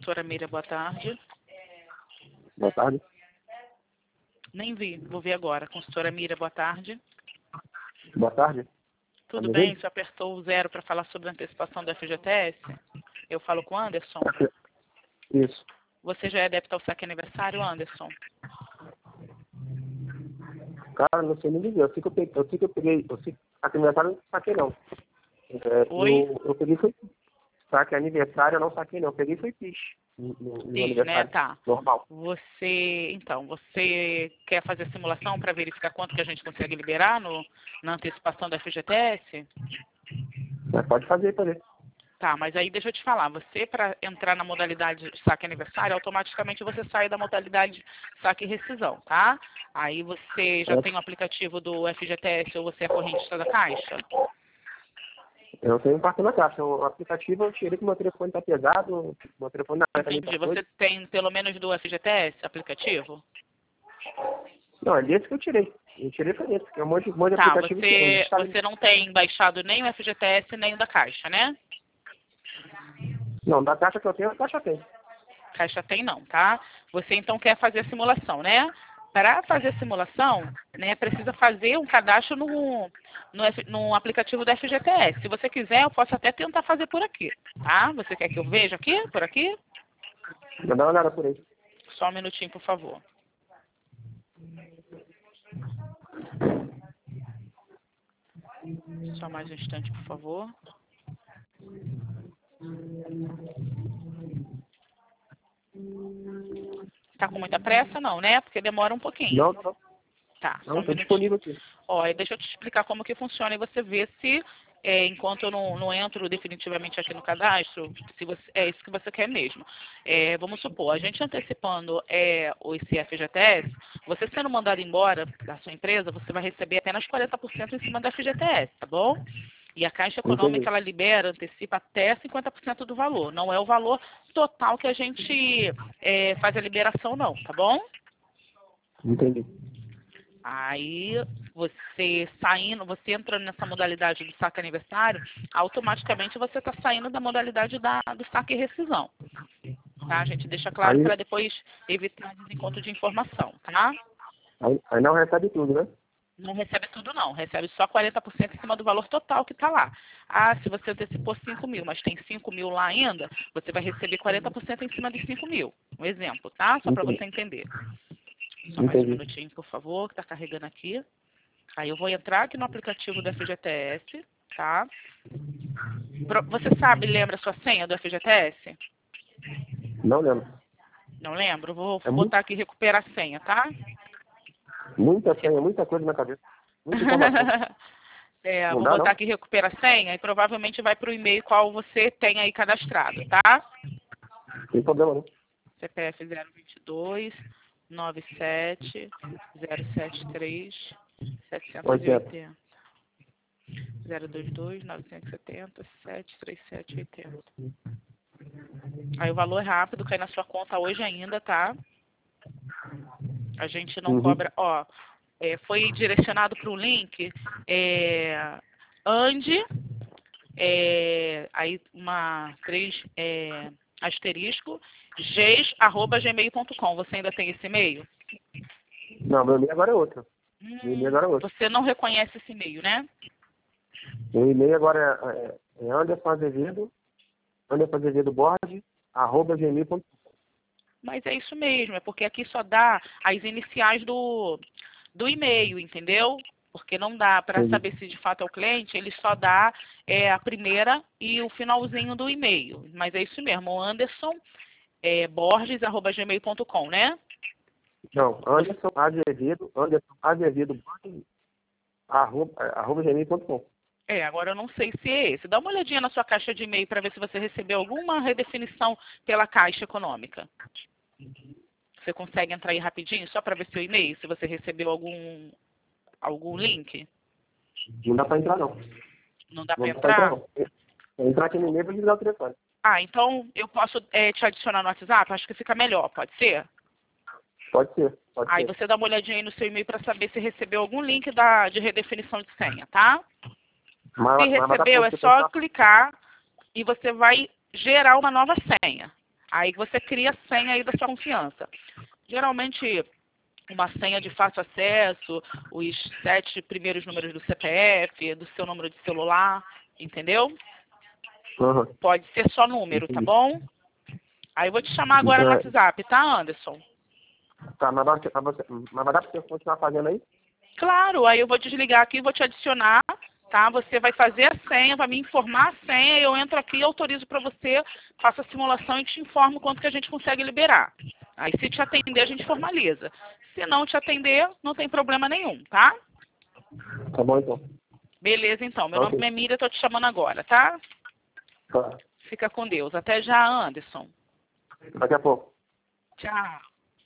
Consultora Mira, boa tarde. Boa tarde. Nem vi, vou ver agora. Consultora Mira, boa tarde. Boa tarde. Tudo bem? Você apertou o 0 para falar sobre a antecipação do FGTS? Eu falo com o Anderson. Isso. Você já é adepto ao saque aniversário, Anderson? Cara, não sei nem dizer. Eu sei que eu peguei. Saque aniversário eu não saquei, não. Oi? Eu peguei foi. Saque aniversário eu não saquei, não. Eu peguei foi PIX. No Sim, aniversário. né? Tá. Normal. Você quer fazer a simulação para verificar quanto que a gente consegue liberar na antecipação do FGTS? Mas pode fazer para ver. Tá, mas aí deixa eu te falar, você para entrar na modalidade de saque aniversário, automaticamente você sai da modalidade saque e rescisão, tá? Aí você já tem o aplicativo do FGTS ou você é correntista da Caixa? Eu tenho um cartão na caixa. O aplicativo eu tirei que meu telefone tá pesado. Meu telefone na caixa Entendi. tá Você tem pelo menos do FGTS aplicativo? Não, é desse que eu tirei. Eu tirei foi desse, que é um monte de Tá, aplicativo que tem. você não tem baixado nem o FGTS nem o da Caixa, né? Não, da caixa que eu tenho, a caixa tem. Caixa tem não, tá? Você então quer fazer a simulação, né? Para fazer a simulação, né, precisa fazer um cadastro no aplicativo do FGTS. Se você quiser, eu posso até tentar fazer por aqui, tá? Você quer que eu veja aqui, por aqui? Não dá uma olhada por aí. Só um minutinho, por favor. Só mais um instante, por favor. Tá com muita pressa? Não, né? Porque demora um pouquinho. Não. Tá, só Não, um estou minutinho. disponível aqui. Ó, e deixa eu te explicar como que funciona e você vê se, enquanto eu não entro definitivamente aqui no cadastro, se você, é isso que você quer mesmo. Vamos supor, a gente antecipando o FGTS, você sendo mandado embora da sua empresa, você vai receber apenas 40% em cima da FGTS, tá bom? E a Caixa Econômica, Entendi. ela libera, antecipa até 50% do valor. Não é o valor total que a gente faz a liberação, não, tá bom? Entendi. Aí você entrando nessa modalidade do saque aniversário, automaticamente você está saindo da modalidade do saque e rescisão. Tá? A gente deixa claro Aí, para depois evitar desencontro de informação, tá? aí não recebe tudo, né? Não recebe tudo não, recebe só 40% em cima do valor total que está lá. Ah, se você antecipou 5 mil, mas tem 5 mil lá ainda, você vai receber 40% em cima de 5 mil. Um exemplo, tá? Só para você entender. Só mais um minutinho, por favor, que está carregando aqui. Aí eu vou entrar aqui no aplicativo do FGTS, tá? Você lembra a sua senha do FGTS? Não lembro. Não lembro? Vou É botar aqui recuperar a senha, tá? muita senha, muita coisa na cabeça. Muita informação. Não Vou dá, botar não? aqui recuperar a senha e provavelmente vai para o e-mail qual você tem aí cadastrado, tá? Tem problema, não. CPF 022 97 073 780. 022 970 73780. Aí o valor é rápido, cai na sua conta hoje ainda, tá? A gente não cobra, ó, foi direcionado para o link Ande, aí asterisco, geis@gmail.com. Você ainda tem esse e-mail? Não, meu e-mail agora é outro. Meu e-mail agora é outro. Você não reconhece esse e-mail, né? Meu e-mail agora é Anderson Azevedo Borges, @gmail.com. Mas é isso mesmo, é porque aqui só dá as iniciais do e-mail, entendeu? Porque não dá para saber se de fato é o cliente, ele só dá a primeira e o finalzinho do e-mail. Mas é isso mesmo, Anderson Borges@gmail.com, né? Não, Anderson Azevedo Borges, @gmail.com. Agora eu não sei se é esse. Dá uma olhadinha na sua caixa de e-mail para ver se você recebeu alguma redefinição pela Caixa Econômica. Você consegue entrar aí rapidinho, só para ver seu e-mail, se você recebeu algum link? Não dá para entrar, não. Não dá para Não dá pra entrar? não. Entrar aqui no e-mail para desligar o telefone. Ah, então eu posso te adicionar no WhatsApp? Acho que fica melhor, pode ser? Pode ser. Aí você dá uma olhadinha aí no seu e-mail para saber se recebeu algum link de redefinição de senha, tá? Se recebeu, é só clicar e você vai gerar uma nova senha. Aí você cria a senha aí da sua confiança. Geralmente, uma senha de fácil acesso, os 7 primeiros números do CPF, do seu número de celular, entendeu? Uhum. Pode ser só número, tá bom? Aí eu vou te chamar agora no WhatsApp, tá, Anderson? Tá, mas vai dar pra você continuar fazendo aí? Claro, aí eu vou desligar aqui, vou te adicionar, tá? Você vai fazer a senha, vai me informar a senha, eu entro aqui e autorizo para você, faço a simulação e te informo quanto que a gente consegue liberar. Aí se te atender, a gente formaliza. Se não te atender, não tem problema nenhum, tá? Tá bom, então. Beleza, então. Meu Ok. nome é Miriam, tô te chamando agora, tá? Tá. Fica com Deus. Até já, Anderson. Daqui a pouco. Tchau.